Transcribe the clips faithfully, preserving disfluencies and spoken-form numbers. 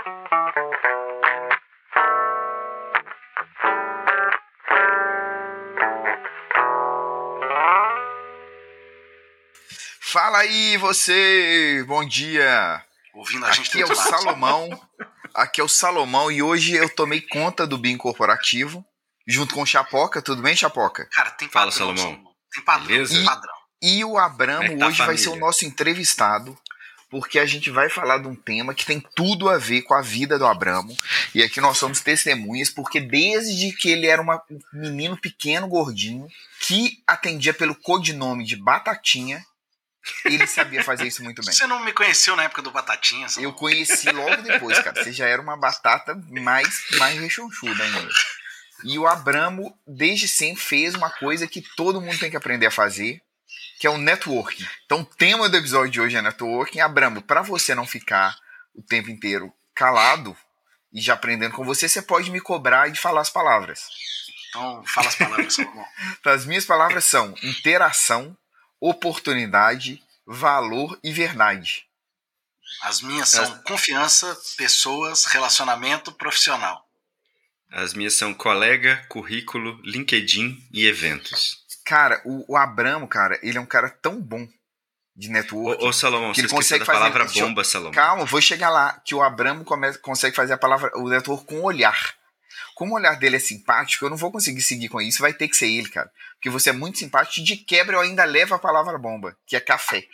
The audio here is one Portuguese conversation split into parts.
Fala aí, você! Bom dia! Ouvindo a gente aqui é o Salomão. Aqui é o Salomão e hoje eu tomei conta do BIM Corporativo junto com o Chapoca. Tudo bem, Chapoca? Cara, tem padrão, Fala, Salomão. Salomão. Tem padrão, Beleza? tem padrão. E, e o Abramo tá hoje vai ser o nosso entrevistado, porque a gente vai falar de um tema que tem tudo a ver com a vida do Abramo. E aqui nós somos testemunhas, porque desde que ele era uma, um menino pequeno, gordinho, que atendia pelo codinome de Batatinha, ele sabia fazer isso muito bem. Você não me conheceu na época do Batatinha? Eu conheci logo depois, cara. Você já era uma batata mais, mais rechonchuda ainda. E o Abramo, desde sempre, fez uma coisa que todo mundo tem que aprender a fazer, que é o networking. Então, o tema do episódio de hoje é networking. Abramo, para você não ficar o tempo inteiro calado e já aprendendo com você, você pode me cobrar e falar as palavras. Então, fala as palavras, Salomão. Então, as minhas palavras são interação, oportunidade, valor e verdade. As minhas são As... confiança, pessoas, relacionamento, profissional. As minhas são colega, currículo, LinkedIn e eventos. Cara, o, o Abramo, cara, ele é um cara tão bom de network. Ô, ô Salomão, que você ele esqueceu consegue da palavra fazer... bomba, Salomão. Calma, vou chegar lá. Que o Abramo come... consegue fazer a palavra, o network com o olhar. Como o olhar dele é simpático, eu não vou conseguir seguir com isso. Vai ter que ser ele, cara. Porque você é muito simpático e de quebra eu ainda levo a palavra bomba, que é café.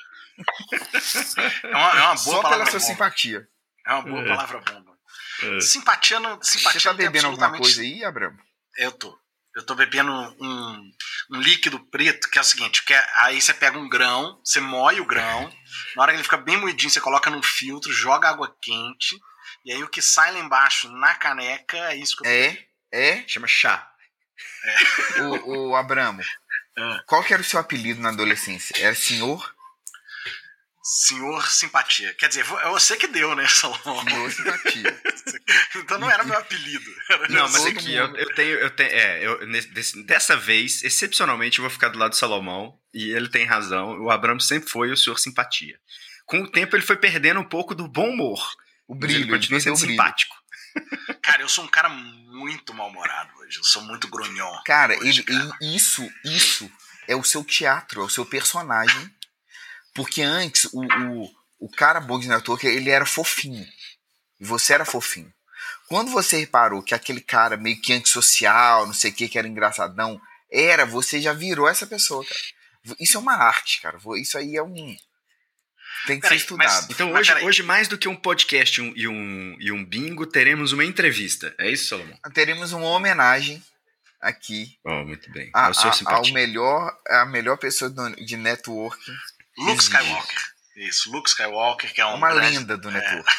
É uma, é uma boa Só palavra pela sua bomba. simpatia. É uma boa É. palavra bomba. É. Simpatia não, simpatia Você tá não tem bebendo alguma absolutamente... coisa aí, Abramo? Eu tô. Eu tô bebendo um, um líquido preto, que é o seguinte, que é, aí você pega um grão, você moe o grão, na hora que ele fica bem moidinho, você coloca num filtro, joga água quente, e aí o que sai lá embaixo na caneca é isso que eu É, é. Chama chá. É. O, o Abramo, É. qual que era o seu apelido na adolescência? Era senhor? Senhor Simpatia. Quer dizer, é você que deu, né, Salomão? Senhor simpatia. Então não era meu apelido. Era Não, mas todo aqui, eu, eu tenho. Eu tenho é, eu, nesse, dessa vez, excepcionalmente, eu vou ficar do lado do Salomão, e ele tem razão. O Abramo sempre foi o senhor simpatia. Com o tempo, ele foi perdendo um pouco do bom humor. O Mas brilho, ele continua ele sendo perdeu o brilho. simpático. Cara, eu sou um cara muito mal-humorado hoje. Eu sou muito grunhão. Cara, hoje, ele, cara. ele- isso, isso é o seu teatro, é o seu personagem. Porque antes, o, o, o cara bom de network, ele era fofinho. E você era fofinho. Quando você reparou que aquele cara meio que antissocial, não sei o que, que era engraçadão, era, você já virou essa pessoa, cara. Isso é uma arte, cara. Isso aí é um... Tem que Peraí, ser estudado. Então, Mas hoje, peraí. hoje, mais do que um podcast e um, e, um, e um bingo, teremos uma entrevista. É isso, Salomão? Teremos uma homenagem aqui Oh, muito bem. a, Ao senhor a, ao simpatia. melhor, a melhor pessoa do- de networking. Luke existe. Skywalker. Isso, Luke Skywalker, que é um Uma grande- lenda do é. network.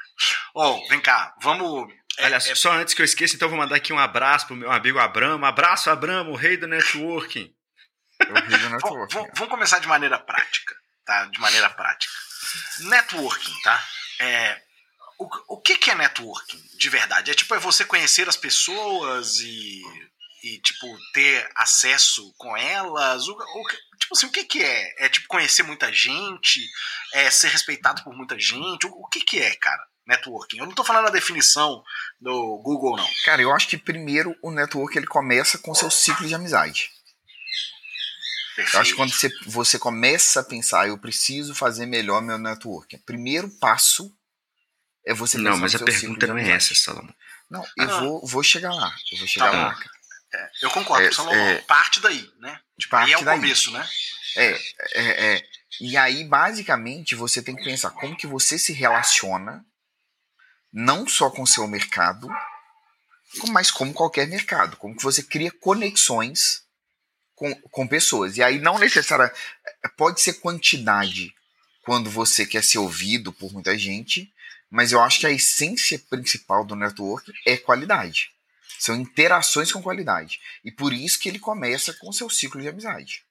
Oh, vem cá, vamos... é- Olha, é- só antes que eu esqueça, então vou mandar aqui um abraço pro meu amigo Abramo. Abraço, Abramo, o rei do networking. É o rei do Vamos, networking. vamos- vamos começar de maneira prática, tá? De maneira prática. Networking, tá? É, o, o que, que é networking, de verdade? É tipo, é você conhecer as pessoas e, e tipo, ter acesso com elas? O, o, tipo assim, o que, que é? É tipo conhecer muita gente? É ser respeitado por muita gente? O, o que, que é, cara? Networking. Eu não tô falando a definição do Google, não. Cara, eu acho que primeiro o network ele começa com seu ciclo de amizade. Perfeito. Eu acho que quando você, você começa a pensar, eu preciso fazer melhor meu network, o primeiro passo é você pensar Não, mas no a seu pergunta ciclo não de é amizade. essa, Salomão. Não, eu Ah. vou, vou chegar lá. Eu vou chegar Tá lá, bom. cara. É, eu concordo É, com o Salomão. é- Parte daí, né? Tipo, Parte aí é o daí. começo, né? É, é, é. E aí, basicamente, você tem que pensar como que você se relaciona, não só com o seu mercado, mas como qualquer mercado. Como que você cria conexões com, com pessoas. E aí, não necessariamente... Pode ser quantidade quando você quer ser ouvido por muita gente, mas eu acho que a essência principal do network é qualidade. São interações com qualidade. E por isso que ele começa com o seu ciclo de amizade.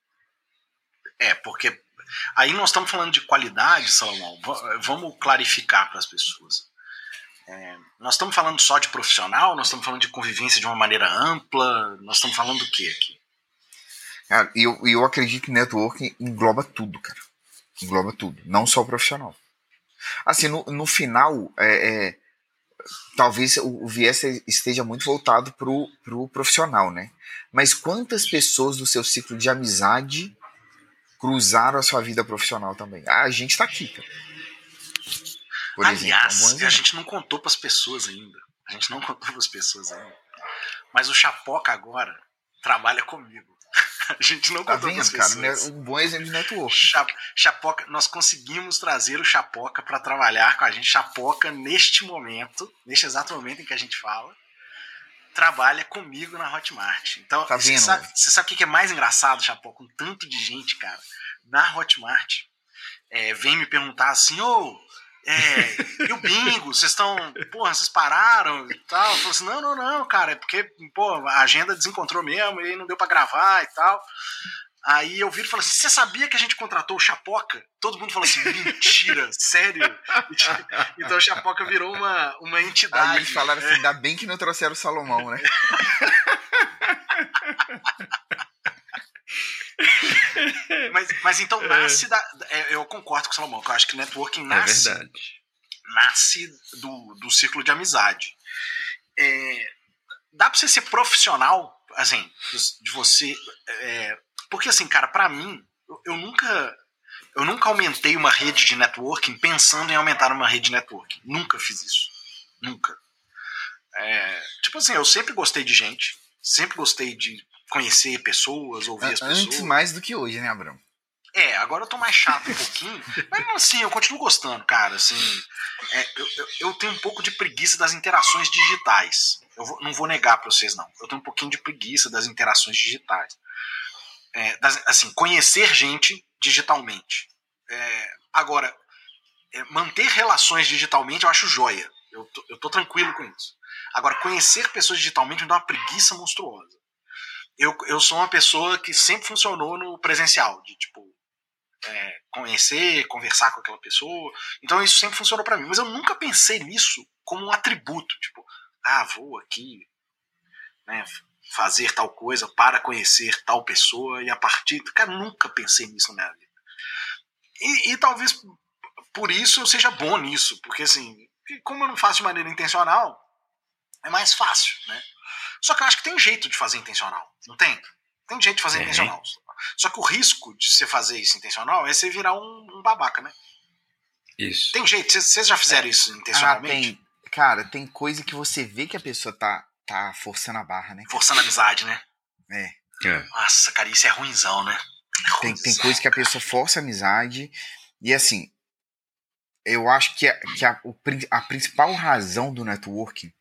É, porque aí nós estamos falando de qualidade, Salomão. V- vamos clarificar para as pessoas. É, nós estamos falando só de profissional, nós estamos falando de convivência de uma maneira ampla, nós estamos falando do que aqui? Cara, e eu, e eu acredito que networking engloba tudo, cara. Engloba tudo. Não só o profissional. Assim, no, no final, é, é, talvez o, o viés esteja muito voltado pro, pro profissional, né? Mas quantas pessoas do seu ciclo de amizade cruzaram a sua vida profissional também? Ah, a gente tá aqui, cara. Por Aliás, exemplo, é um bom a exemplo. gente não contou pras pessoas ainda. A gente não contou pras pessoas ainda. Mas o Chapoca agora trabalha comigo. A gente não Tá contou pras vendo, cara? pessoas. Um bom exemplo de network. Cha- Chapoca, nós conseguimos trazer o Chapoca para trabalhar com a gente. Chapoca, neste momento, neste exato momento em que a gente fala, trabalha comigo na Hotmart. Então, Tá você vendo? sabe, você sabe o que é mais engraçado, Chapoca? Com tanto de gente, cara, na Hotmart, é, vem me perguntar assim, ô, é, e o bingo? Vocês estão, porra, vocês pararam e tal? Eu falo assim, não, não, não, cara, é porque, pô, a agenda desencontrou mesmo, e aí não deu pra gravar e tal. Aí eu viro e falo assim, você sabia que a gente contratou o Chapoca? Todo mundo falou assim, mentira, sério? Então o Chapoca virou uma, uma entidade. Aí eles falaram assim, ainda bem que não trouxeram o Salomão, né? mas, mas então nasce da... é, eu concordo com o Salomão, que eu acho que networking nasce, É verdade. nasce do, do círculo de amizade. É, dá pra você ser profissional, assim, de você... É, porque assim, cara, pra mim, eu, eu nunca... Eu nunca aumentei uma rede de networking pensando em aumentar uma rede de networking. Nunca fiz isso. Nunca. É, tipo assim, eu sempre gostei de gente. Sempre gostei de conhecer pessoas, ouvir as pessoas. Antes mais do que hoje, né, Abrão? É, agora eu tô mais chato um pouquinho. Mas mesmo assim, eu continuo gostando, cara. Assim, é, eu, eu, eu tenho um pouco de preguiça das interações digitais. Eu vou, não vou negar pra vocês, não. Eu tenho um pouquinho de preguiça das interações digitais. É, das, assim, conhecer gente digitalmente. É, agora, é, manter relações digitalmente eu acho joia. Eu tô, eu tô tranquilo com isso. Agora, conhecer pessoas digitalmente me dá uma preguiça monstruosa. Eu, eu sou uma pessoa que sempre funcionou no presencial, de tipo, é, conhecer, conversar com aquela pessoa. Então isso sempre funcionou pra mim. Mas eu nunca pensei nisso como um atributo. Tipo, ah, vou aqui, né, fazer tal coisa para conhecer tal pessoa e a partir... Cara, nunca pensei nisso na minha vida. E, e talvez por isso eu seja bom nisso, porque assim, como eu não faço de maneira intencional, é mais fácil, né? Só que eu acho que tem jeito de fazer intencional, não tem? Tem jeito de fazer Tem. intencional. Só que o risco de você fazer isso intencional é você virar um, um babaca, né? Isso. Tem jeito, vocês, vocês já fizeram isso intencionalmente? Ah, tem. Cara, tem coisa que você vê que a pessoa tá, tá forçando a barra, né? Forçando a amizade, né? É. É. Nossa, cara, isso é ruinzão, né? É Tem, ruinzão, tem coisa que a pessoa força a amizade. E assim, eu acho que, a, que a, o, a principal razão do networking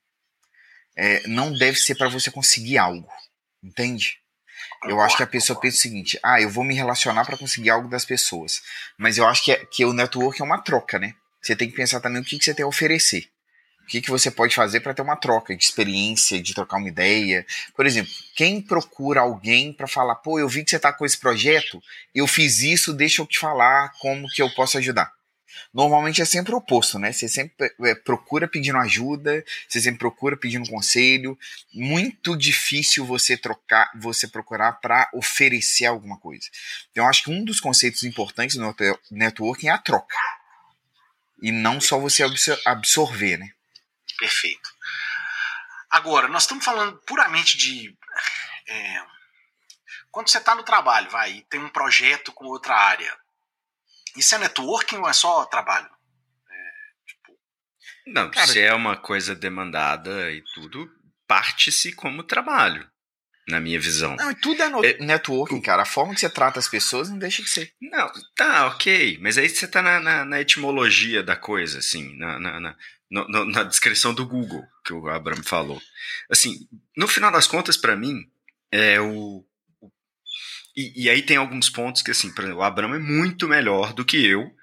é, não deve ser para você conseguir algo. Entende? Eu acho que a pessoa pensa o seguinte: ah, eu vou me relacionar para conseguir algo das pessoas. Mas eu acho que, é, que o networking é uma troca, né? Você tem que pensar também o que, que você tem a oferecer. O que, que você pode fazer para ter uma troca de experiência, de trocar uma ideia. Por exemplo, quem procura alguém para falar, pô, eu vi que você tá com esse projeto, eu fiz isso, deixa eu te falar como que eu posso ajudar. Normalmente é sempre o oposto, né? Você sempre é, procura pedindo ajuda, você sempre procura pedindo conselho. Muito difícil você trocar, você procurar para oferecer alguma coisa. Então, eu acho que um dos conceitos importantes do networking é a troca. E não só você absorver, né? Perfeito. Agora, nós estamos falando puramente de... É, quando você está no trabalho, vai, e tem um projeto com outra área, isso é networking ou é só trabalho? É, tipo... Não, Cara, se é uma coisa demandada e tudo, parte-se como trabalho, na minha visão. Não, tudo é, no, é networking, o, cara. A forma que você trata as pessoas não deixa de ser. Não, tá, ok. Mas aí você tá na, na, na etimologia da coisa, assim, na, na, na, na, na descrição do Google, que o Abraham falou. Assim, no final das contas, para mim, é o... o e, e aí tem alguns pontos que, assim, por exemplo, o Abraham é muito melhor do que eu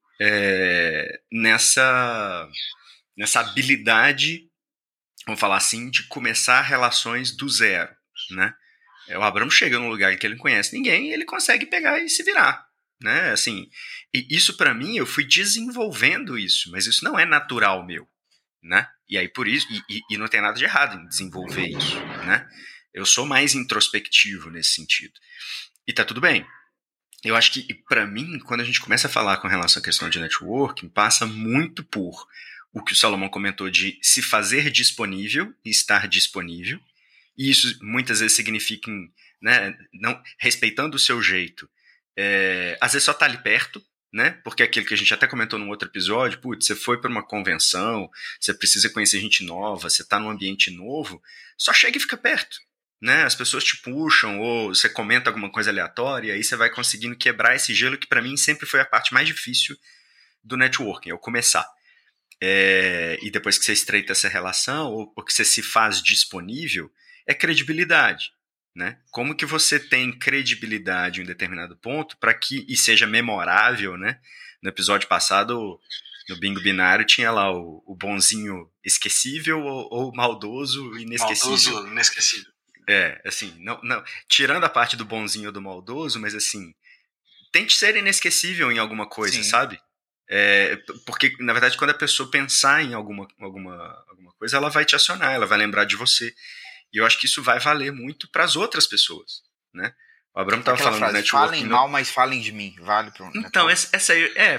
é, nessa, nessa habilidade, vamos falar assim, de começar relações do zero, né? O Abraham chega num lugar que ele não conhece ninguém e ele consegue pegar e se virar, né? Assim, e isso para mim eu fui desenvolvendo isso, mas isso não é natural meu, né? E aí por isso e, e, e não tem nada de errado em desenvolver isso, né? Eu sou mais introspectivo nesse sentido e tá tudo bem. Eu acho que para mim quando a gente começa a falar com relação à questão de networking passa muito por o que o Salomão comentou de se fazer disponível e estar disponível. E isso muitas vezes significa, né, não, respeitando o seu jeito. É, às vezes só tá ali perto, né? Porque é aquilo que a gente até comentou num outro episódio, putz, você foi para uma convenção, você precisa conhecer gente nova, você tá num ambiente novo, só chega e fica perto, né? As pessoas te puxam, ou você comenta alguma coisa aleatória, e aí você vai conseguindo quebrar esse gelo, que para mim sempre foi a parte mais difícil do networking, é o começar. É, e depois que você estreita essa relação, ou porque você se faz disponível, é credibilidade. Né? Como que você tem credibilidade em um determinado ponto para que e seja memorável, né? No episódio passado, no Bingo Binário, tinha lá o, o bonzinho esquecível ou, ou maldoso inesquecível. Maldoso inesquecível. É, assim, não, não, tirando a parte do bonzinho ou do maldoso, mas assim, tente ser inesquecível em alguma coisa, Sim. sabe? É, porque, na verdade, quando a pessoa pensar em alguma, alguma, alguma coisa, ela vai te acionar, ela vai lembrar de você. E eu acho que isso vai valer muito para as outras pessoas, né? O Abramo estava falando frase, do networking. Falem mal, mas falem de mim. Vale para Então, essa, essa aí é...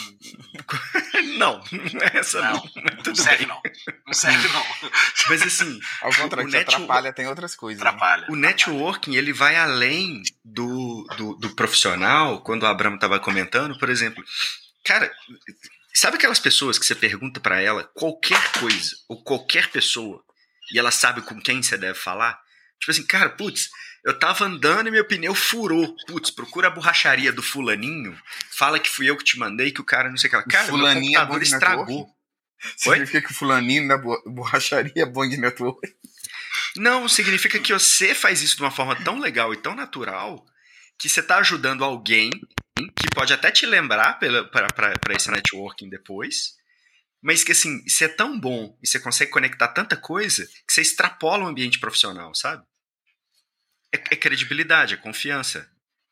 não, essa não. Não, não, não serve não. Não serve não. Mas assim... Ao contrário, o, o net... atrapalha, tem outras coisas. Atrapalha. Né? O networking, ele vai além do, do, do profissional, quando o Abramo estava comentando, por exemplo... Cara, sabe aquelas pessoas que você pergunta para ela qualquer coisa, ou qualquer pessoa, e ela sabe com quem você deve falar? Tipo assim, cara, putz, eu tava andando e meu pneu furou. Putz, procura a borracharia do fulaninho, fala que fui eu que te mandei, que o cara não sei o que. Cara, fulaninho meu computador é estragou. Significa que o fulaninho da borracharia é bom de network? Não, significa que você faz isso de uma forma tão legal e tão natural que você tá ajudando alguém que pode até te lembrar para esse networking depois, mas que assim, você é tão bom e você consegue conectar tanta coisa que você extrapola o ambiente profissional, sabe? É, é credibilidade, é confiança.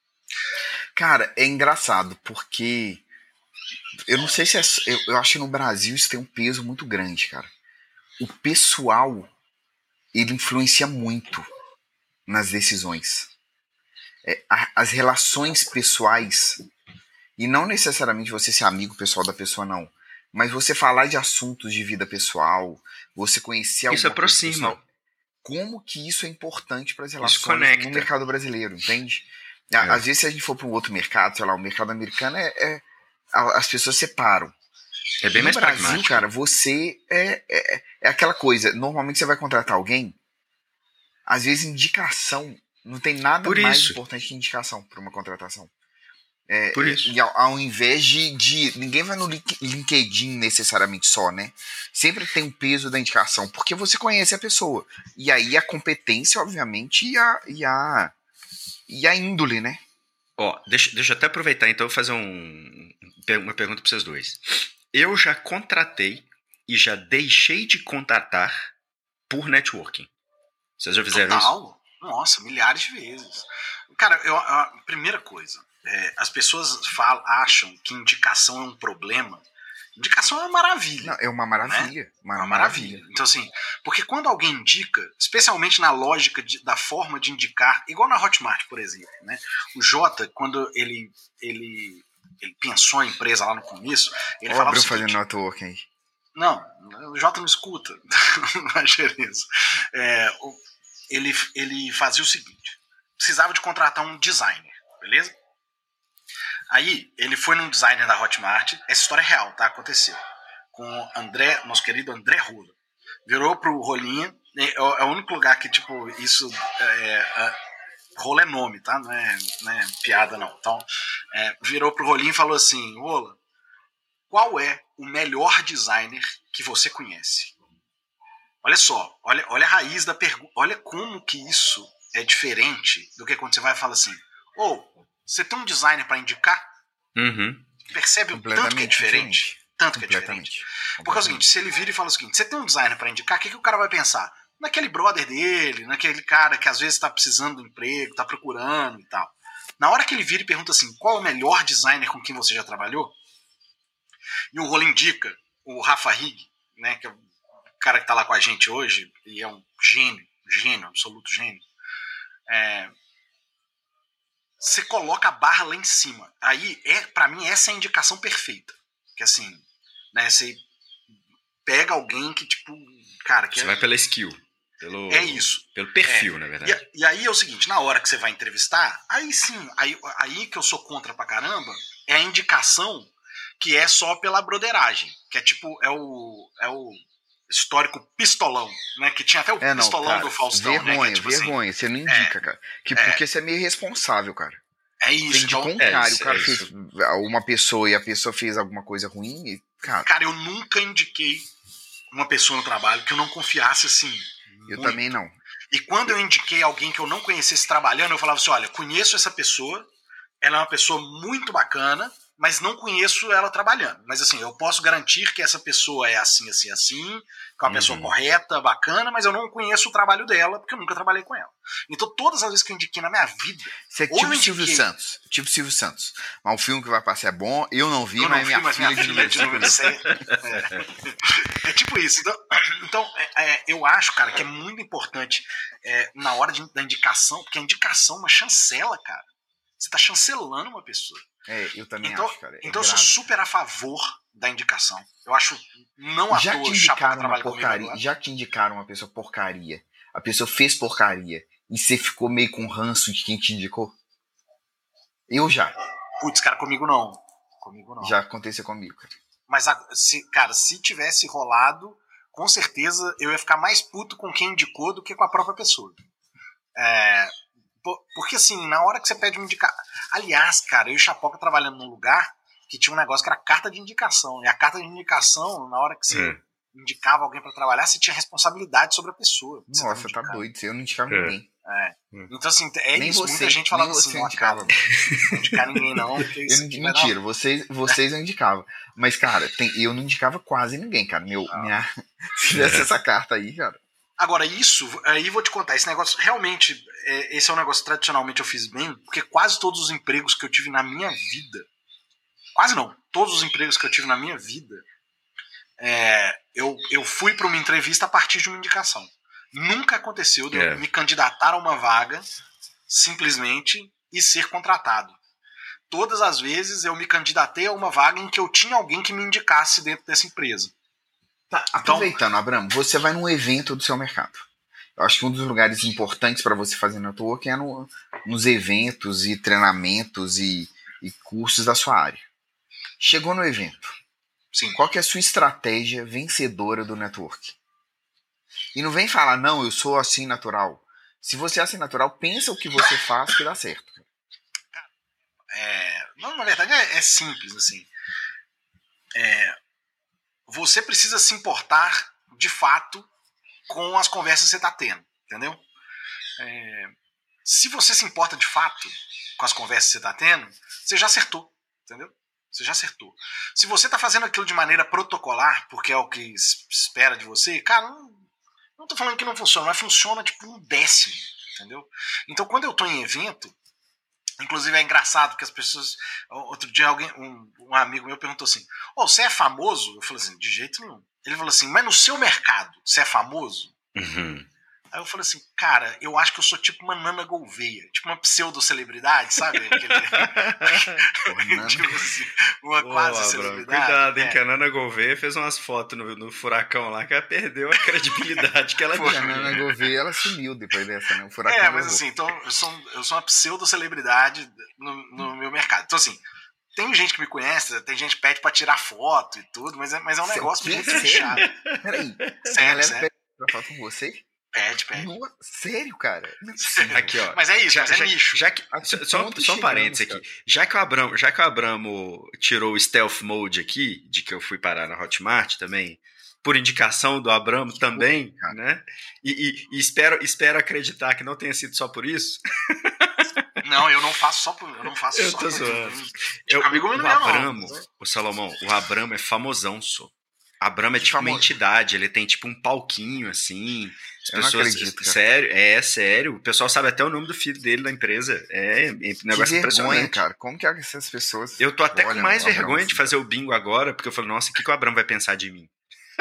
Cara, é engraçado, porque eu não sei se é, eu, eu acho que no Brasil isso tem um peso muito grande, cara. O pessoal, ele influencia muito nas decisões. É, a, as relações pessoais, e não necessariamente você ser amigo pessoal da pessoa, não, mas você falar de assuntos de vida pessoal, você conhecer alguma isso aproxima. Coisa pessoal, como que isso é importante para as relações no mercado brasileiro, entende? É. Às vezes, se a gente for para um outro mercado, sei lá, o mercado americano, é, é as pessoas separam. É bem no mais Brasil, pragmático. Cara, você é, é, é aquela coisa, normalmente você vai contratar alguém, às vezes indicação, não tem nada Por mais isso. importante que indicação para uma contratação. É, Por isso. E ao, ao invés de, de. Ninguém vai no LinkedIn necessariamente só, né? Sempre tem um peso da indicação, porque você conhece a pessoa. E aí a competência, obviamente, e a, e a, e a índole, né? Ó, deixa, deixa eu até aproveitar então e fazer um, uma pergunta para vocês dois. Eu já contratei e já deixei de contratar por networking. Vocês já fizeram Total. isso? Nossa, milhares de vezes. Cara, eu, a primeira coisa, é, as pessoas falam, acham que indicação é um problema. Indicação é uma maravilha. Não, é uma maravilha. Né? Uma, uma maravilha. maravilha. Então, assim, porque quando alguém indica, especialmente na lógica de, da forma de indicar, igual na Hotmart, por exemplo, né? O Jota, quando ele, ele, ele pensou a empresa lá no começo, ele Ó, falava o o seguinte, fazendo networking aí. Não, o Jota não escuta na gerência. É, ele, ele fazia o seguinte, precisava de contratar um designer, beleza? Aí, ele foi num designer da Hotmart, essa história é real, tá? Aconteceu. Com André, nosso querido André Rola. Virou pro Rolinha, é, é o único lugar que, tipo, isso... É, é, Rola é nome, tá? Não é, não é piada, não. Então, é, virou pro Rolinha e falou assim, Rola, qual é o melhor designer que você conhece? Olha só, olha, olha a raiz da pergunta, olha como que isso é diferente do que quando você vai e fala assim, ô, oh, você tem um designer para indicar? Uhum. Percebe o tanto que é diferente? diferente. Tanto que é diferente. Porque é o seguinte, se ele vira e fala o seguinte, você tem um designer para indicar, o que, que o cara vai pensar? Naquele brother dele, naquele cara que às vezes está precisando de emprego, está procurando e tal. Na hora que ele vira e pergunta assim, qual é o melhor designer com quem você já trabalhou? E o Rola indica o Rafa Higg, né, que é o cara que está lá com a gente hoje, e é um gênio, gênio, absoluto gênio. É, você coloca a barra lá em cima. Aí, é, para mim, essa é a indicação perfeita. Que assim, né, você pega alguém que, tipo, cara... Que você é, vai pela skill. Pelo, é isso. Pelo perfil, é. na verdade. E, e aí é o seguinte, na hora que você vai entrevistar, aí sim, aí, aí que eu sou contra pra caramba, é a indicação que é só pela broderagem. Que é tipo, é o, é o histórico pistolão, né? Que tinha até o É, não, pistolão cara, do Faustão, vergonha, né? Que é, tipo vergonha. assim, Você não indica, é, cara. Que, é, porque você é meio irresponsável, cara. é Você isso. indicou Então, um cara, é e o isso, cara é fez uma pessoa e a pessoa fez alguma coisa ruim, e, cara... cara, eu nunca indiquei uma pessoa no trabalho que eu não confiasse, assim, Eu muito. também não. E quando eu indiquei alguém que eu não conhecesse trabalhando, eu falava assim, olha, conheço essa pessoa, ela é uma pessoa muito bacana, mas não conheço ela trabalhando. Mas assim, eu posso garantir que essa pessoa é assim, assim, assim, que é uma pessoa Uhum. correta, bacana, mas eu não conheço o trabalho dela, porque eu nunca trabalhei com ela. Então todas as vezes que eu indiquei na minha vida... Você é ou tipo eu Silvio indiquei- Santos. Tipo Silvio Santos. Mas o filme que vai passar é bom, eu não vi, Eu mas não vi, minha mas filha minha de número filha de número cinco. seis. É. É tipo isso. Então, então é, é, eu acho, cara, que é muito importante é, na hora de, da indicação, porque a indicação é uma chancela, cara. Você tá chancelando uma pessoa. É, eu também Então, acho, cara. É então eu sou grave. super a favor da indicação. Eu acho, não à Já toa, te o Chapoca indicaram uma trabalha comigo porcaria, agora. já te indicaram uma pessoa porcaria. A pessoa fez porcaria e você ficou meio com ranço de quem te indicou? Eu já. Putz, cara, comigo não. Comigo não. Já aconteceu comigo, cara. Mas, a- se, cara, se tivesse rolado, com certeza eu ia ficar mais puto com quem indicou do que com a própria pessoa. É, po- porque, assim, na hora que você pede um indicação... Aliás, cara, eu e o Chapoca trabalhando num lugar que tinha um negócio que era carta de indicação. E a carta de indicação, na hora que você É. indicava alguém pra trabalhar, você tinha responsabilidade sobre a pessoa. que você tava Nossa, tá indicando. doido. Eu não indicava É. ninguém. É. Hum. Então, assim, é Nem isso. você, Muita gente nem falava você assim, ó, indicava. cara, não vou indicar ninguém não, porque Eu isso não, aqui vai dar- mentira, vocês, vocês eu indicava. Mas, cara, tem, eu não indicava quase ninguém, cara. Meu, minha, se tivesse essa carta aí, cara. Agora, isso, aí vou te contar, esse negócio, realmente, é, esse é um negócio que tradicionalmente eu fiz bem, porque quase todos os empregos que eu tive na minha vida, quase não, todos os empregos que eu tive na minha vida, é, eu, eu fui para uma entrevista a partir de uma indicação. Nunca aconteceu de eu É. me candidatar a uma vaga, simplesmente, e ser contratado. Todas as vezes eu me candidatei a uma vaga em que eu tinha alguém que me indicasse dentro dessa empresa. Tá, aproveitando, Abramo, você vai num evento do seu mercado. Eu acho que um dos lugares importantes para você fazer networking é no, nos eventos e treinamentos e, e cursos da sua área. Chegou no evento. Sim. Qual que é a sua estratégia vencedora do networking? E não vem falar, não, eu sou assim natural. Se você é assim natural, pensa o que você faz que dá certo. É, não, na verdade é, é simples, assim. É, você precisa se importar, de fato, com as conversas que você está tendo, entendeu? É, se você se importa de fato com as conversas que você está tendo, você já acertou, entendeu? Você já acertou. Se você está fazendo aquilo de maneira protocolar, porque é o que se espera de você, cara, não, não tô falando que não funciona, mas funciona tipo um décimo, entendeu? Então, quando eu tô em evento, inclusive é engraçado que as pessoas... Outro dia alguém, um, um amigo meu perguntou assim, oh, você é famoso? Eu falei assim, de jeito nenhum. Ele falou assim, mas no seu mercado, você é famoso? Uhum. Aí eu falei assim, cara, eu acho que eu sou tipo uma Nana Gouveia, tipo uma pseudo-celebridade, sabe? Aquele... tipo assim, uma Ô, quase Abrão, celebridade. cuidado, hein, é. que a Nana Gouveia fez umas fotos no, no furacão lá que ela perdeu a credibilidade que ela Pô, a tinha. Nana Gouveia, ela sumiu depois dessa, né? O furacão É, mas levou. assim, então eu sou, eu sou uma pseudo-celebridade no, no meu mercado. Então assim, tem gente que me conhece, tem gente que pede pra tirar foto e tudo, mas é, mas é um negócio Sério? muito fechado. Peraí, a Sério, galera sério. pede pra falar com você? Pede, pede. Nossa, sério, cara? Não é possível. Aqui, ó. Mas é isso, Já, mas é já, nicho. já que, A que só só, ponto só um chegamos, parênteses cara? aqui. Já que, o Abramo, já que o Abramo tirou o stealth mode aqui, de que eu fui parar na Hotmart também, por indicação do Abramo também, cara. né? E, e- e espero, espero acreditar que não tenha sido só por isso. Não, eu não faço só por. Eu não faço Eu só tô por. zoando. Tipo, Eu, amigo o, meu o não é, não. Abramo, o Salomão, o Abramo é famosão, só. Abramo é Que tipo uma famoso. entidade, ele tem tipo um palquinho assim. As Eu não pessoas, acredito, cara. sério, é sério. O pessoal sabe até o nome do filho dele da empresa. É, é um Que negócio vergonha, impressionante. cara. Como que essas pessoas... Eu tô até com olham mais o Abramo vergonha de assim, fazer o bingo agora, porque eu falo, nossa, o que, que o Abramo vai pensar de mim?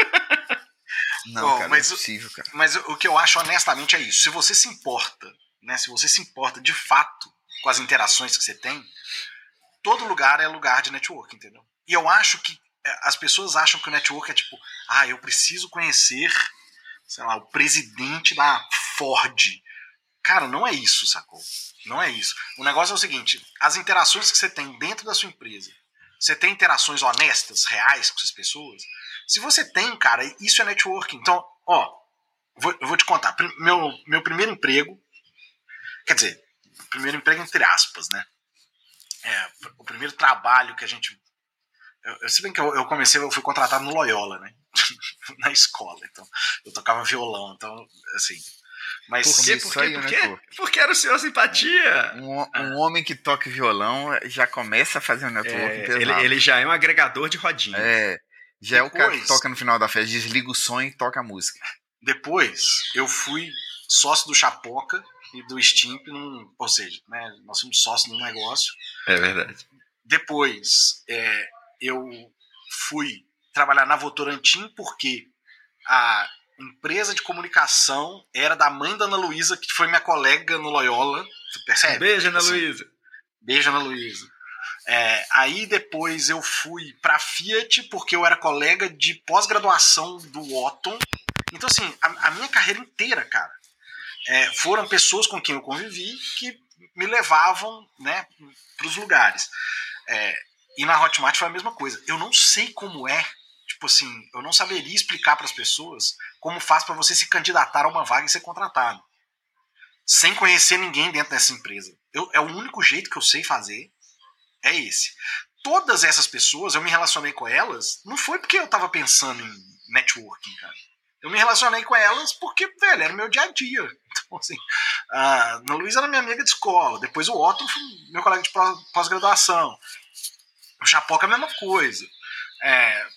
Não, Bom, cara, mas não é o- possível, cara. Mas o que eu acho honestamente é isso. Se você se importa, né? Se você se importa de fato com as interações que você tem, todo lugar é lugar de network, entendeu? E eu acho que as pessoas acham que o network é tipo, ah, eu preciso conhecer, sei lá, o presidente da Ford. Cara, não é isso, sacou? Não é isso. O negócio é o seguinte, as interações que você tem dentro da sua empresa, você tem interações honestas, reais com essas pessoas? Se você tem, cara, isso é networking. Então, ó, vou, eu vou te contar. Meu, meu primeiro emprego, quer dizer, primeiro emprego entre aspas, né? É, o primeiro trabalho que a gente... Eu, eu, se bem que eu, eu comecei, eu fui contratado no Loyola, né? Na escola. Então, eu tocava violão, então, assim... Mas por quê? Por quê? Por quê? Porque era o senhor simpatia. Um, um homem que toca violão já começa a fazer um networking é, pesado. Ele, ele já é um agregador de rodinhas. É, já Depois, é o cara que toca no final da festa, desliga o som e toca a música. Depois, eu fui sócio do Chapoca e do Stimp, num, ou seja, né, nós somos sócios num negócio. É verdade. Depois, é, eu fui trabalhar na Votorantim porque a empresa de comunicação era da mãe da Ana Luísa, que foi minha colega no Loyola. Tu percebe? Beijo, Ana assim, Luísa. Beijo, Ana Luísa. É, aí depois eu fui pra Fiat, porque eu era colega de pós-graduação do Otton. Então, assim, a, a minha carreira inteira, cara, é, foram pessoas com quem eu convivi que me levavam, né, pros lugares. É, e na Hotmart foi a mesma coisa. Eu não sei como é, tipo assim, eu não saberia explicar para as pessoas como faz para você se candidatar a uma vaga e ser contratado. Sem conhecer ninguém dentro dessa empresa. Eu, é o único jeito que eu sei fazer, é esse. Todas essas pessoas, eu me relacionei com elas, não foi porque eu tava pensando em networking, cara. Eu me relacionei com elas porque, velho, era o meu dia a dia. Então, assim, a Ana Luísa era minha amiga de escola, depois o Otto foi meu colega de pós-graduação. O Chapoca é a mesma coisa. É,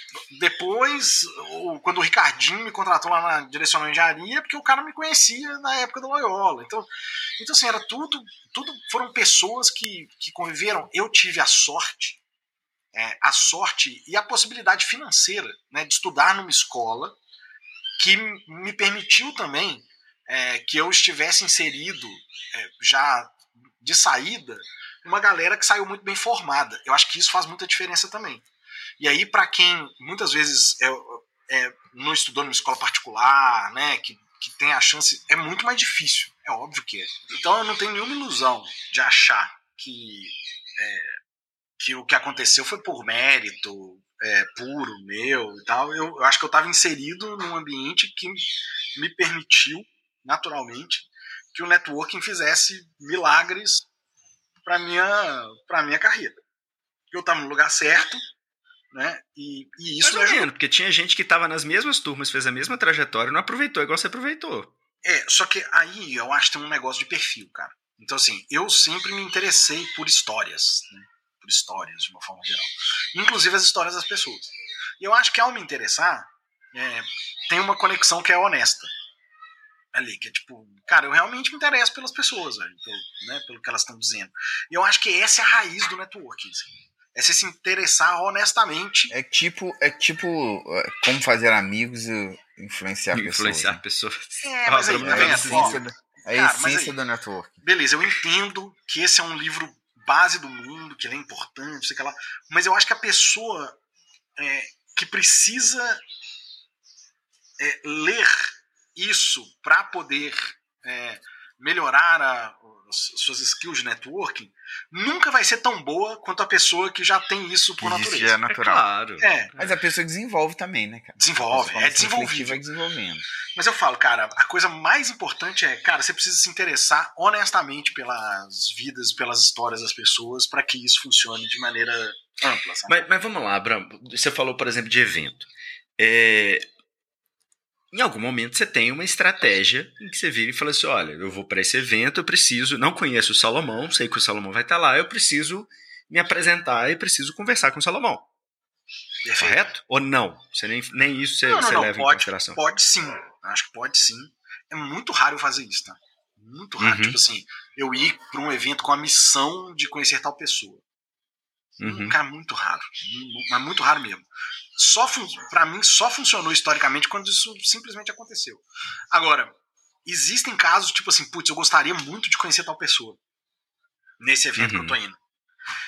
depois, quando o Ricardinho me contratou lá na direção da engenharia, porque o cara me conhecia na época do Loyola. Então, então assim, era tudo, tudo foram pessoas que, que conviveram. Eu tive a sorte, é, a sorte e a possibilidade financeira, né, de estudar numa escola que me permitiu também é, que eu estivesse inserido é, já de saída uma galera que saiu muito bem formada. Eu acho que isso faz muita diferença também. E aí, para quem muitas vezes é, é, não estudou numa escola particular, né, que, que tem a chance, é muito mais difícil. É óbvio que é. Então eu não tenho nenhuma ilusão de achar que, é, que o que aconteceu foi por mérito é, puro, meu e tal. Eu, eu acho que eu estava inserido num ambiente que me permitiu, naturalmente, que o networking fizesse milagres para minha, para minha carreira. Eu estava no lugar certo, né? E, e isso mais ou menos, porque tinha gente que estava nas mesmas turmas, fez a mesma trajetória e não aproveitou igual você aproveitou. É, só que aí eu acho que tem um negócio de perfil, cara. Então, assim, eu sempre me interessei por histórias, né? Por histórias, de uma forma geral. Inclusive as histórias das pessoas. E eu acho que ao me interessar, é, tem uma conexão que é honesta. Ali, que é tipo, cara, eu realmente me interesso pelas pessoas, velho, pelo, né, pelo que elas estão dizendo. E eu acho que essa é a raiz do networking, assim. É você se interessar honestamente. É tipo, é tipo como fazer amigos e influenciar, influenciar pessoas. pessoas. Né? É, mas aí, é a essência, do, é a essência do networking. Beleza, eu entendo que esse é um livro base do mundo, que ele é importante, sei que lá, mas eu acho que a pessoa é, que precisa é, ler isso para poder é, melhorar a, as suas skills de networking nunca vai ser tão boa quanto a pessoa que já tem isso por natureza. Isso já é natural. É claro. É. Mas a pessoa desenvolve também, né, cara? Desenvolve, é desenvolvível. Vai desenvolvendo. Mas eu falo, cara, a coisa mais importante é, cara, você precisa se interessar honestamente pelas vidas, pelas histórias das pessoas para que isso funcione de maneira ampla. Sabe? Mas, mas vamos lá, Abraham. Você falou, por exemplo, de evento. É... Em algum momento você tem uma estratégia em que você vira e fala assim, olha, eu vou para esse evento, eu preciso, não conheço o Salomão, sei que o Salomão vai estar lá, eu preciso me apresentar e preciso conversar com o Salomão. Perfeito. Correto? Ou não? Você nem, nem isso você, não, não, você não, leva pode, em consideração? Pode sim. Acho que pode sim. É muito raro eu fazer isso, tá? Muito raro. Uhum. Tipo assim, eu ir para um evento com a missão de conhecer tal pessoa. Uhum. Cara, muito raro. Mas muito raro mesmo. Só para mim só funcionou historicamente quando isso simplesmente aconteceu. Agora, existem casos tipo assim, putz, eu gostaria muito de conhecer tal pessoa nesse evento uhum. que eu tô indo.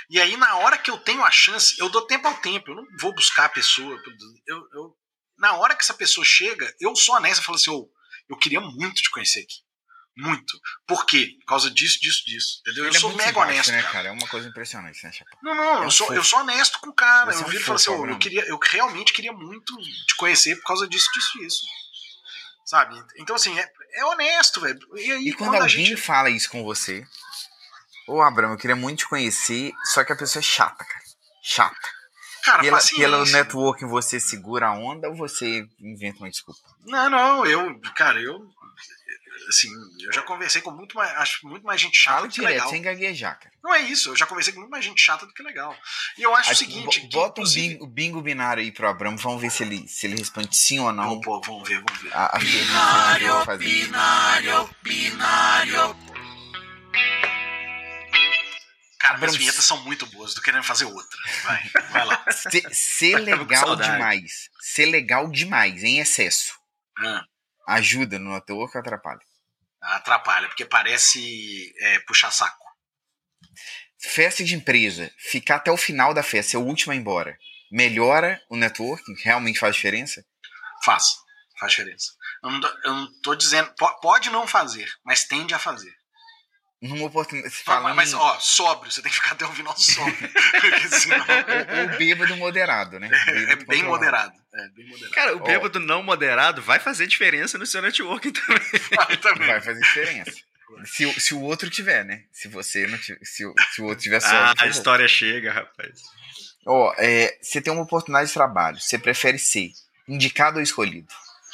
E aí, na hora que eu tenho a chance, eu dou tempo ao tempo, eu não vou buscar a pessoa. Eu, eu, na hora que essa pessoa chega, eu sou honesto e falo assim, oh, eu queria muito te conhecer aqui. Muito. Por quê? Por causa disso, disso, disso. Entendeu? Ele eu sou é mega honesto. Né, cara. cara? É uma coisa impressionante, né, Chapéu? Não, não, é eu, um sou, eu sou honesto com o cara. Você eu é um viro e falo assim, oh, eu, queria, eu realmente queria muito te conhecer por causa disso, disso, disso. Sabe? Então, assim, é, é honesto, velho. E, aí, e quando, quando alguém gente... fala isso com você, ô, Abrão, eu queria muito te conhecer, só que a pessoa é chata, cara. Chata. Cara, pela, paciência. Pelo networking você segura a onda ou você inventa uma desculpa? Não, não, eu, cara, eu, assim, eu já conversei com muito mais, acho muito mais gente chata Fala do que direto, legal. sem gaguejar, cara. Não é isso, eu já conversei com muito mais gente chata do que legal. E eu acho aí, o seguinte... B- que, bota um bingo, bingo binário aí pro Abramo, vamos ver se ele, se ele responde sim ou não. Pô, pô, vamos ver, vamos ver. A, a binário, binário, binário. Cara, Abramo, as vinhetas são muito boas, tô querendo fazer outra. Vai, vai lá. Ser, ser legal demais, ser legal demais, em excesso, ah. ajuda no network ou atrapalha? Atrapalha, porque parece é, puxar saco. Festa de empresa, ficar até o final da festa, ser o último a ir embora, melhora o networking? Realmente faz diferença? Faz, faz diferença. Eu não, eu não tô dizendo, pode não fazer, mas tende a fazer. Numa oportunidade. Falando... Mas, ó, sóbrio, você tem que ficar até o final sóbrio. Senão... ou, ou bêbado moderado, né? Bêbado é, bem moderado, é bem moderado. Cara, o bêbado oh. não moderado vai fazer diferença no seu networking também. Vai, também. Vai fazer diferença. Se, se o outro tiver, né? Se você não tiver. Se, se o outro tiver só. Ah, a história chega, rapaz. Ó, oh, é, você tem uma oportunidade de trabalho. Você prefere ser indicado ou escolhido?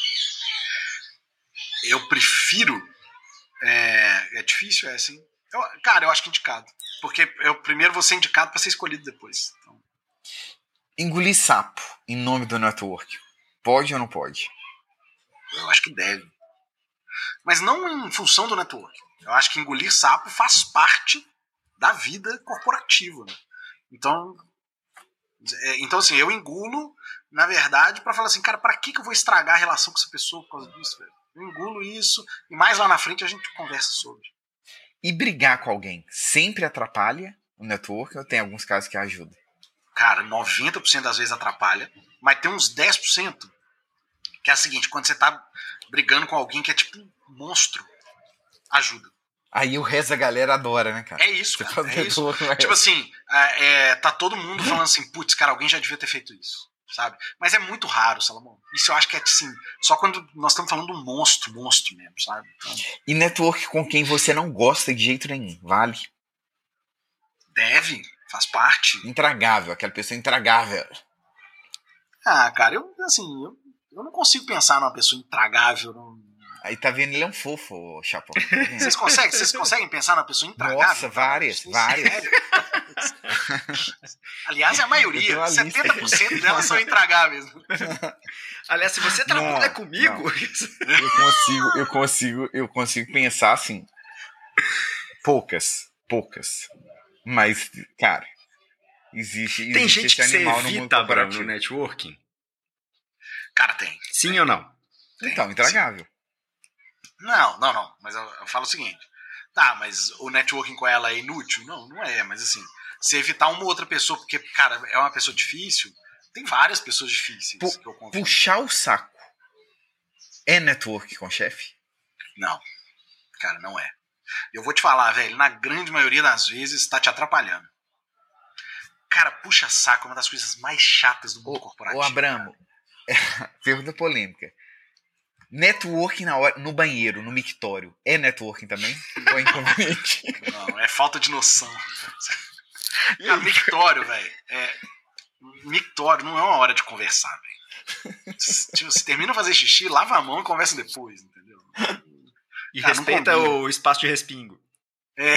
Eu prefiro. É, é difícil, é assim. Eu, cara, eu acho que indicado. Porque eu primeiro vou ser indicado para ser escolhido depois. Então... Engolir sapo em nome do network. Pode ou não pode? Eu acho que deve. Mas não em função do network. Eu acho que engolir sapo faz parte da vida corporativa. Né? Então, é, então, assim, eu engulo, na verdade, para falar assim, cara, para que, que eu vou estragar a relação com essa pessoa por causa disso, velho? Eu engulo isso e mais lá na frente a gente conversa sobre. E brigar com alguém sempre atrapalha o network ou tem alguns casos que ajuda? Cara, noventa por cento das vezes atrapalha, mas tem uns dez por cento que é o seguinte, quando você tá brigando com alguém que é tipo um monstro, ajuda. Aí o resto da galera adora, né, cara? É isso, cara, é isso. Tipo assim, é, é, tá todo mundo falando assim, putz, cara, alguém já devia ter feito isso. Sabe? Mas é muito raro, Salomão. Isso eu acho que é assim, só quando nós estamos falando de um monstro, monstro mesmo, sabe? Então... E network com quem você não gosta de jeito nenhum, vale? Deve, faz parte. Intragável, aquela pessoa intragável. Ah, cara, eu assim, eu, eu não consigo pensar numa pessoa intragável. Não... Aí tá vendo, ele é um fofo, Chapão. Vocês conseguem, vocês conseguem pensar numa pessoa intragável? Nossa, várias, várias. Sério? Aliás, é a maioria, setenta por cento delas são intragáveis. Aliás, se você trabalha não, comigo... Não. Eu consigo, eu consigo, eu consigo pensar assim, poucas, poucas. Mas, cara, existe, tem existe gente que esse animal você no mundo evita, corporativo. No networking? Cara, tem. Sim ou não? Tem, então, intragável. Sim. Não, não, não. Mas eu, eu falo o seguinte. Tá, mas o networking com ela é inútil? Não, não é. Mas assim, se evitar uma outra pessoa, porque, cara, é uma pessoa difícil, tem várias pessoas difíceis. Pu- que eu confio. Puxar o saco é network com o chefe? Não. Cara, não é. Eu vou te falar, velho, na grande maioria das vezes tá te atrapalhando. Cara, puxa saco é uma das coisas mais chatas do mundo Ô, corporativo. Ô, Abramo, pergunta polêmica. Networking na hora, no banheiro, no mictório, é networking também? Ou é inconveniente? Não, é falta de noção. Cara, mictório, velho. É, mictório não é uma hora de conversar, velho. Tipo, você termina de fazer xixi, lava a mão e conversa depois, entendeu? E cara, respeita o espaço de respingo. É.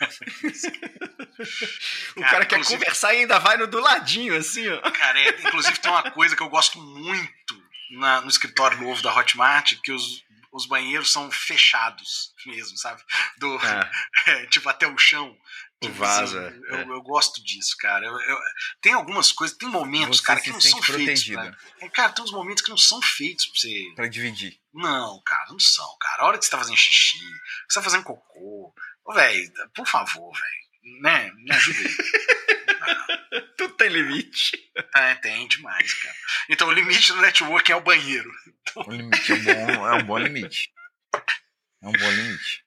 O cara, cara quer conversar e ainda vai no do ladinho, assim, ó. Cara, é, inclusive tem uma coisa que eu gosto muito na, no escritório novo da Hotmart, que os, os banheiros são fechados mesmo, sabe? Do, ah. é, tipo, até o chão. O tipo, vaso, assim, é. eu, eu gosto disso, cara. Eu, eu, tem algumas coisas, tem momentos, você cara, que não são feitos. Pra, é, cara, tem uns momentos que não são feitos pra você. Pra dividir. Não, cara, não são, cara. A hora que você tá fazendo xixi, que você tá fazendo cocô. Ô, velho, por favor, velho. Né? Me ajuda aí. Tudo tem limite. É, tem demais, cara. Então o limite do networking é o banheiro. Então... O limite é um, bom, é um bom limite. É um bom limite.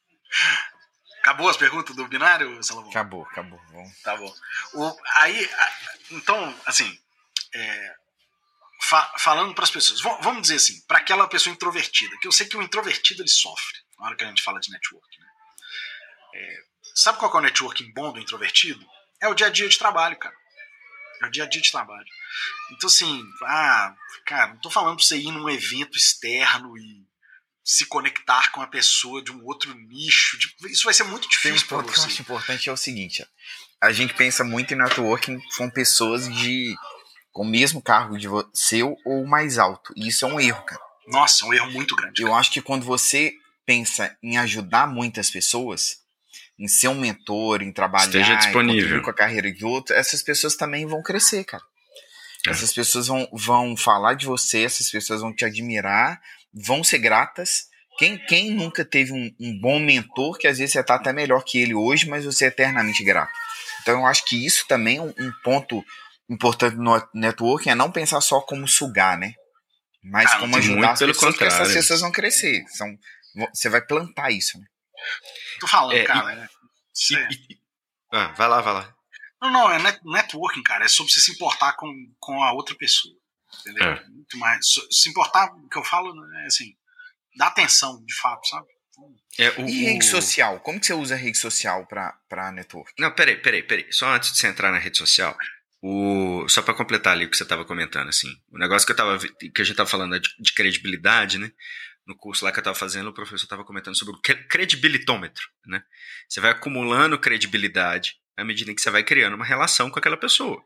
Acabou as perguntas do binário, Salomão? Acabou, acabou. Vamos. Tá bom. O, aí, a, então, assim, é, fa, falando para as pessoas, vamos dizer assim, para aquela pessoa introvertida, que eu sei que o introvertido ele sofre na hora que a gente fala de networking. Né? É, sabe qual que é o networking bom do introvertido? É o dia a dia de trabalho, cara. É o dia a dia de trabalho. Então, assim, ah, cara, não tô falando pra você ir num evento externo e se conectar com a pessoa de um outro nicho. Isso vai ser muito difícil para você. O que eu acho importante é o seguinte: a gente pensa muito em networking com pessoas de com o mesmo cargo de seu ou mais alto. E isso é um erro, cara. Nossa, é um erro muito grande. Eu acho que quando você pensa em ajudar muitas pessoas, em ser um mentor, em trabalhar, esteja disponível, em contribuir com a carreira de outro, essas pessoas também vão crescer, cara. É. Essas pessoas vão, vão falar de você, essas pessoas vão te admirar, vão ser gratas. Quem, quem nunca teve um, um bom mentor, que às vezes você está até melhor que ele hoje, mas você é eternamente grato. Então eu acho que isso também é um, um ponto importante no networking, é não pensar só como sugar, né? Mas ah, como ajudar as pessoas, porque essas pessoas vão crescer. São, você vai plantar isso, né? Tô falando, é, cara. E, né? e, e, ah, vai lá, vai lá. Não, não, é net, networking, cara. É sobre você se importar com, com a outra pessoa. Entendeu? É. Muito mais. Se importar, o que eu falo é assim, dá atenção, de fato, sabe? É, o, e rede social? Como que você usa a rede social pra, pra network? Não, peraí, peraí, peraí. Só antes de você entrar na rede social, o, só pra completar ali o que você tava comentando, assim, o negócio que, eu tava, que a gente tava falando de, de credibilidade, né? No curso lá que eu tava fazendo, o professor tava comentando sobre o credibilitômetro, né? Você vai acumulando credibilidade à medida que você vai criando uma relação com aquela pessoa.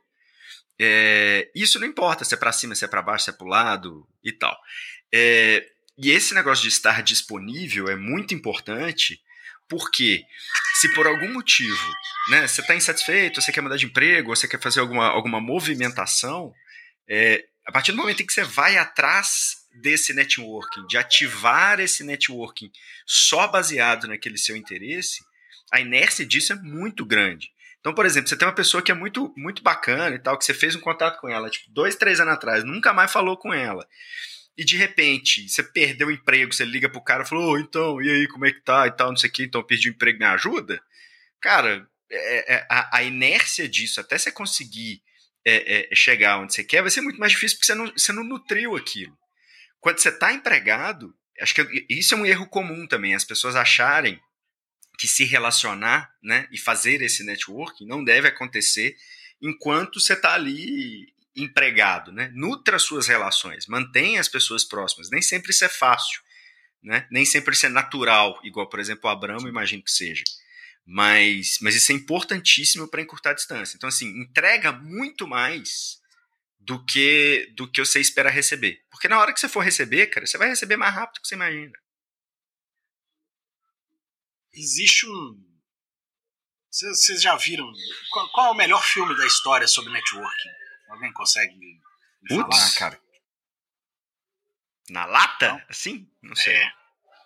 É, isso não importa se é pra cima, se é pra baixo, se é pro lado e tal. É, e esse negócio de estar disponível é muito importante, porque se por algum motivo, né, você está insatisfeito, você quer mudar de emprego, ou você quer fazer alguma, alguma movimentação, é, a partir do momento em que você vai atrás desse networking, de ativar esse networking só baseado naquele seu interesse, a inércia disso é muito grande. Então, por exemplo, você tem uma pessoa que é muito, muito bacana e tal, que você fez um contato com ela, tipo, dois, três anos atrás, nunca mais falou com ela. E de repente, você perdeu o emprego, você liga pro cara e falou, oh, então, e aí, como é que tá e tal, não sei o que, então eu perdi o emprego, me ajuda? Cara, é, é, a, a inércia disso, até você conseguir é, é, chegar onde você quer, vai ser muito mais difícil porque você não, você não nutriu aquilo. Quando você tá empregado, acho que isso é um erro comum também, as pessoas acharem que se relacionar, né, e fazer esse networking não deve acontecer enquanto você tá ali empregado, né? Nutra suas relações, mantenha as pessoas próximas. Nem sempre isso é fácil, né? Nem sempre isso é natural, igual, por exemplo, o Abramo, imagino que seja. Mas, mas isso é importantíssimo para encurtar a distância. Então, assim, entrega muito mais do que, do que você espera receber. Porque na hora que você for receber, cara, você vai receber mais rápido do que você imagina. Existe um... Vocês já viram... Qual, qual é o melhor filme da história sobre networking? Alguém consegue me, me Ups, falar? Cara. Na lata? Não? Assim? Não sei. É.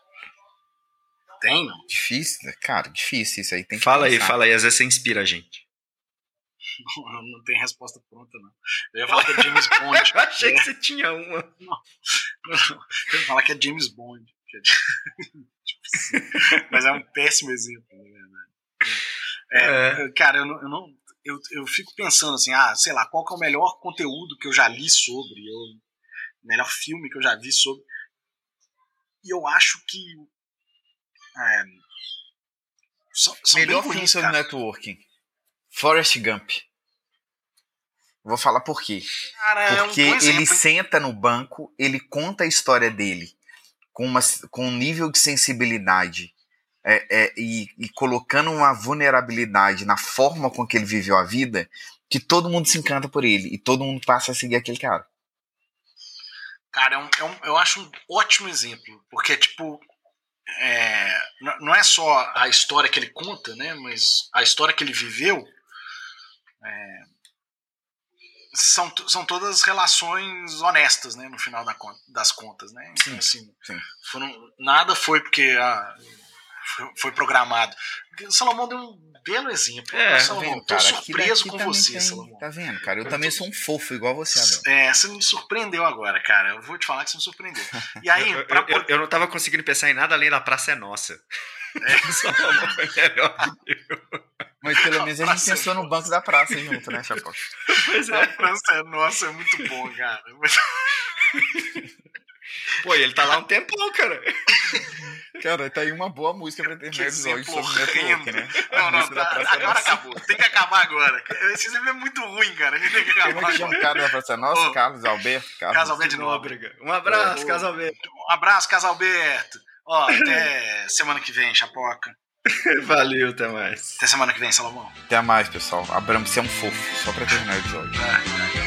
Tem, não? Difícil, cara, difícil isso aí. Tem que fala pensar. aí, fala aí, às vezes você inspira a gente. Não, não tem resposta pronta, não. Eu ia falar que é James Bond. Eu achei é. que você tinha uma. Não, não. Eu ia falar que é James Bond. É tipo assim. Mas é um péssimo exemplo, na verdade. É, é. Cara, eu não... Eu não Eu, eu fico pensando assim, ah, sei lá, qual que é o melhor conteúdo que eu já li sobre, o melhor filme que eu já vi sobre. E eu acho que é, são, são melhor bem filme ruins, sobre cara. networking. Forrest Gump. Vou falar por quê. Cara, Porque é um bom ele exemplo, senta no banco, ele conta a história dele com, uma, com um nível de sensibilidade É, é, e, e colocando uma vulnerabilidade na forma com que ele viveu a vida, que todo mundo se encanta por ele e todo mundo passa a seguir aquele cara. Cara, é um, é um, eu acho um ótimo exemplo, porque tipo é, não é só a história que ele conta, né, mas a história que ele viveu é, são, são todas relações honestas, né, no final da, das contas, né? Então, sim, assim, sim. Foram, nada foi porque ah, foi, foi programado. O Salomão deu um belo exemplo. É, Salomão, vendo, tô cara, surpreso aqui com também você, tem, Salomão. Tá vendo, cara? Eu também sou um fofo igual você, Abel. É, você me surpreendeu agora, cara. Eu vou te falar que você me surpreendeu. E aí, eu, pra... eu, eu, eu não tava conseguindo pensar em nada além da Praça é Nossa. É. O Salomão foi melhor que eu. Mas pelo menos a, a gente pensou no banco da praça junto, né, Chapéu? Pois A é. praça é nossa, é muito bom, cara. Pô, e ele tá lá há um tempão, cara. Cara, tá aí uma boa música pra terminar o episódio sobre network, né? A Não, não, música da tá, Praça agora Nossa. acabou. Tem que acabar agora. Esse exemplo é muito ruim, cara. A gente tem que Como acabar é que chama o agora. cara da Praça Nossa? Ô, Carlos Alberto? Carlos Alberto de Nóbrega. Um abraço, É. Casalberto. Um abraço, Casalberto. Ó, até semana que vem, Chapoca. Valeu, até mais. Até semana que vem, Salomão. Até mais, pessoal. Abramo, você é um fofo. Só pra terminar o episódio. É, é.